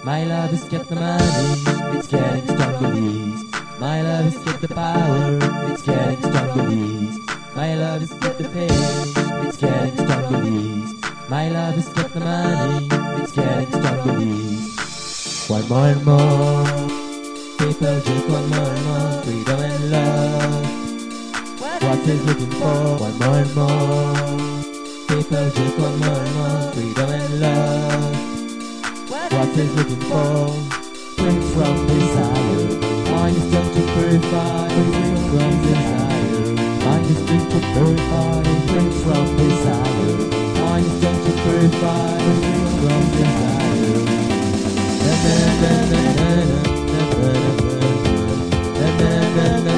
My love has got the money, it's getting stronger these. My love has got the power, it's getting stronger these. My love has got the pain, it's getting stronger these. My love has got the money, it's getting stronger these. One more and more, people just want more and more freedom and love. What is looking for? One more and more, people just want more and more freedom and love. What is looking for? Free from desire. Mind is just to purify. Free from desire. Mind is just to purify. Free from desire. Mind is just to purify. Free from desire. Na na na na na na na na na na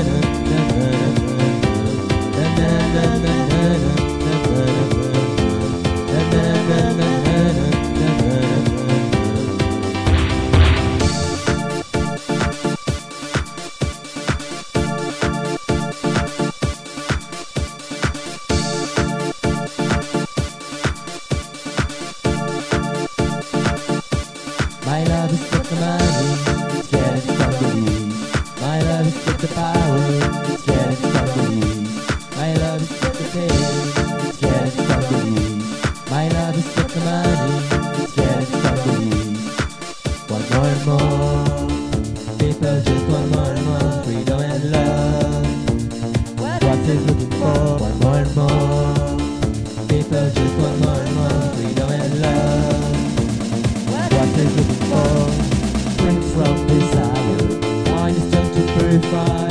My love has got the money, it's getting stronger these. My love has got the power, it's getting stronger these. My love has got the pain, it's getting stronger these. My love has got the money, it's getting stronger these. One more and more, people just want more and more freedom and love. What is looking for? One more and more, people just want more and more freedom and love. What is looking for? Free from desire. Mind is just to purify.